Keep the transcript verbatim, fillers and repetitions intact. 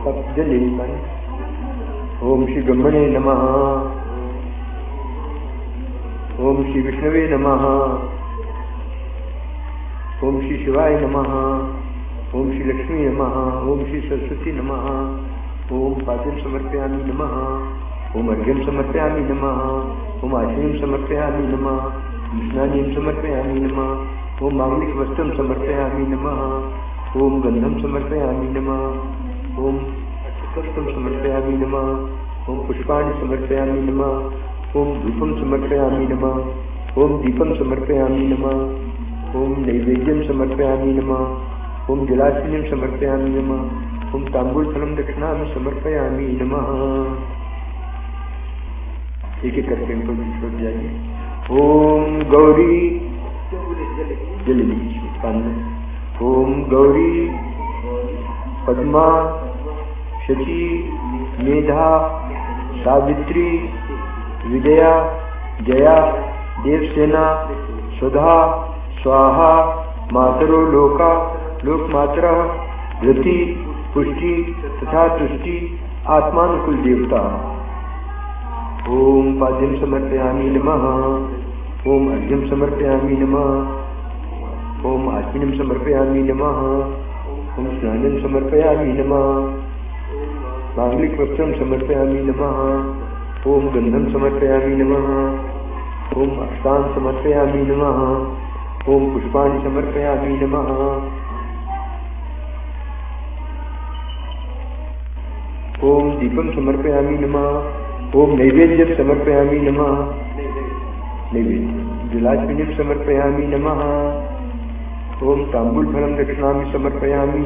तप जलेपन। ओम श्री ब्रह्मणे नमः। ओम श्री विष्णवे नमः। ओम श्री शिवाय नमः। ओम श्री लक्ष्मी नमः। ओम श्री सरस्वती नमः। ओम पाद्यं समर्पयामि नमः। ओम अर्घ्यं समर्पयामि नमः। ओम आचमनीं समर्पयामि नमः। स्नानं समर्पयामि नमः। ओम मांगलिक वस्त्रं समर्पयामि नमः। ओम गंधं समर्पयामि नमः। ओम अक्षतं समर्पयामि नमः। ओम पुष्पाणि समर्पयामि नमः। ओम धूपं समर्पयामि नमः। ओम दीपं समर्पयामि नमः। ओम नैवेद्यं समर्पयामि नमः। ओम जलार्चनं समर्पयामि नमः। ओम तांबूलफलं दक्षिणां समर्पयामि नमः। एक एक करके इनको छोड़ जाइए। ओम गौरी जल लीजिए। ओम गौरी पद्मा शची मेधा सावित्री विजया जया देवसेना सुधा स्वाहा मातरो लोका लोकमातरा धृति पुष्टि तथा तुष्टि आत्मानुकूल देवता। ओम पाद्यं समर्पयामि नमः। ओम अर्घ्यं समर्पयामि नमः। ओम आचमनीं समर्पयामि नमः। ओम स्नानं समर्पयामि नमः। मांगलिक वस्त्रं समर्पयामि नमः। ओम गंधं समर्पयामि नमः। ओम अक्षतान् समर्पयामि नमः। ओम पुष्पाणि समर्पयामि नमः। ओम दीपं समर्पयामि नमः। ओम नैवेद्यं समर्पयामि नमः। नैवेद्यं जलार्चनीं समर्पयामि नमः। ओम तांबूलफलं दक्षिणामि समर्पयामि।